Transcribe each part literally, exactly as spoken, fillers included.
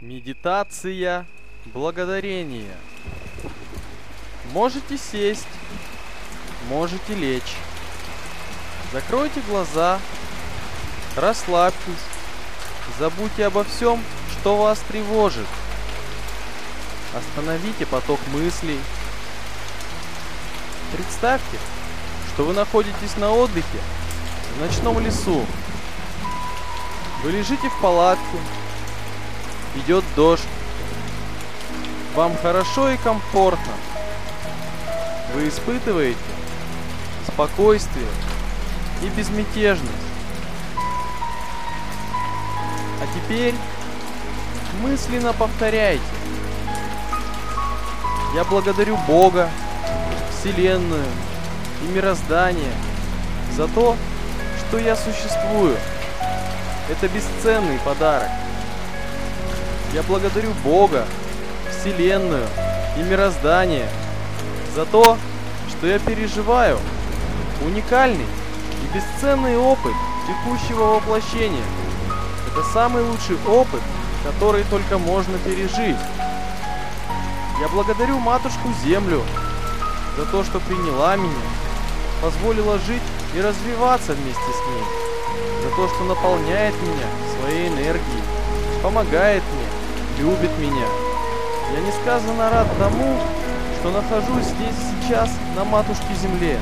Медитация благодарения. Можете сесть, можете лечь. Закройте глаза, расслабьтесь, забудьте обо всем, что вас тревожит. Остановите поток мыслей. Представьте, что вы находитесь на отдыхе в ночном лесу. Вы лежите в палатке, идет дождь. Вам хорошо и комфортно. Вы испытываете спокойствие и безмятежность. А теперь мысленно повторяйте: я благодарю Бога, Вселенную и мироздание за то, что я существую. Это бесценный подарок. Я благодарю Бога, Вселенную и мироздание за то, что я переживаю уникальный и бесценный опыт текущего воплощения. Это самый лучший опыт, который только можно пережить. Я благодарю Матушку Землю за то, что приняла меня, позволила жить и развиваться вместе с ней, за то, что наполняет меня своей энергией, помогает мне, любит меня. Я несказанно рад тому, что нахожусь здесь сейчас на Матушке Земле.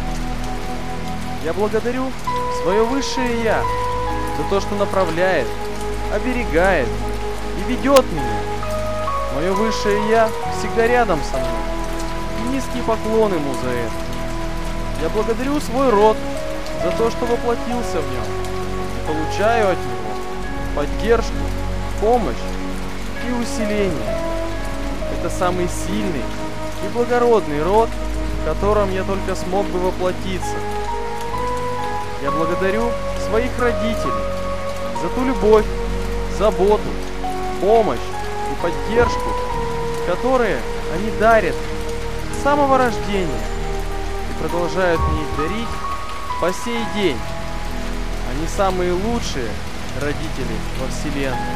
Я благодарю свое Высшее Я за то, что направляет, оберегает и ведет меня. Мое Высшее Я всегда рядом со мной. И низкий поклон ему за это. Я благодарю свой род за то, что воплотился в нем. И получаю от него поддержку, помощь и усиление. Это самый сильный и благородный род, в котором я только смог бы воплотиться. Я благодарю своих родителей за ту любовь, заботу, помощь и поддержку, которые они дарят с самого рождения и продолжают мне их дарить по сей день. Они самые лучшие родители во Вселенной.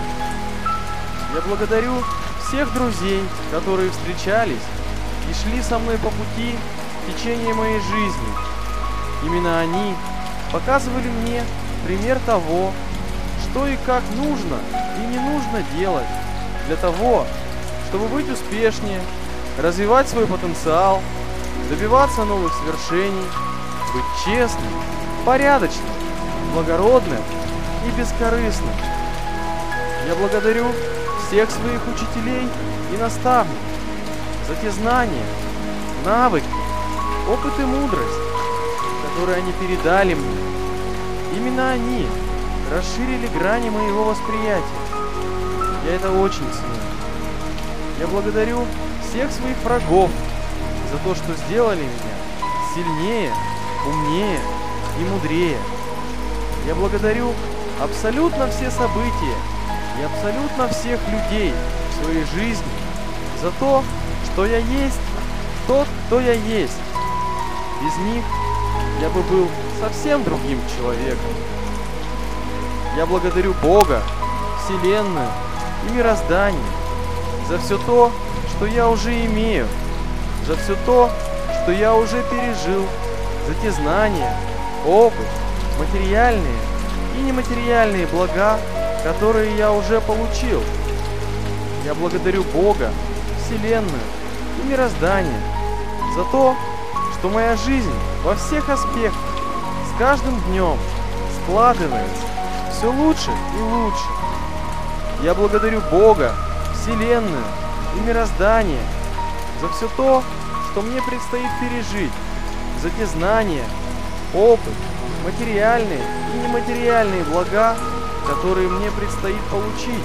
Я благодарю всех друзей, которые встречались и шли со мной по пути в течение моей жизни. Именно они показывали мне пример того, что и как нужно и не нужно делать для того, чтобы быть успешнее, развивать свой потенциал, добиваться новых свершений, быть честным, порядочным, благородным и бескорыстным. Я благодарю всех своих учителей и наставников за те знания, навыки, опыт и мудрость, которые они передали мне. Именно они расширили грани моего восприятия. Я это очень ценю. Я благодарю всех своих врагов за то, что сделали меня сильнее, умнее и мудрее. Я благодарю абсолютно все события и абсолютно всех людей в своей жизни за то, что я есть тот, кто я есть. Без них я бы был совсем другим человеком. Я благодарю Бога, Вселенную и мироздание за все то, что я уже имею, за все то, что я уже пережил, за те знания, опыт, материальные и нематериальные блага, которые я уже получил. Я благодарю Бога, Вселенную и мироздание за то, что моя жизнь во всех аспектах с каждым днем складывается все лучше и лучше. Я благодарю Бога, Вселенную и мироздание за все то, что мне предстоит пережить, за те знания, опыт, материальные и нематериальные блага, которые мне предстоит получить.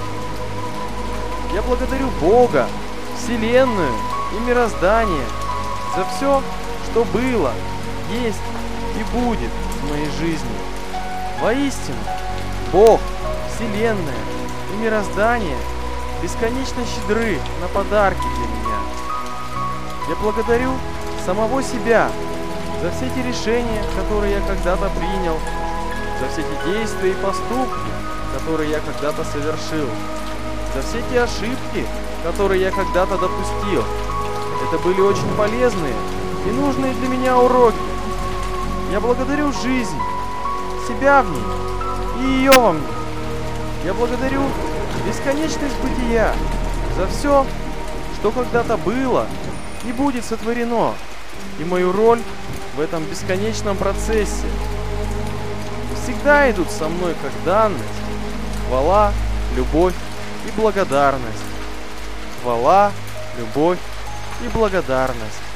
Я благодарю Бога, Вселенную и мироздание за все, что было, есть и будет в моей жизни. Воистину, Бог, Вселенная и мироздание бесконечно щедры на подарки для меня. Я благодарю самого себя за все те решения, которые я когда-то принял, за все те действия и поступки, которые я когда-то совершил. за все те ошибки, которые я когда-то допустил. Это были очень полезные и нужные для меня уроки. Я благодарю жизнь, себя в ней и ее во мне. Я благодарю бесконечность бытия за все, что когда-то было и будет сотворено, и мою роль в этом бесконечном процессе. Всегда идут со мной как данность хвала, любовь и благодарность. Хвала, любовь и благодарность.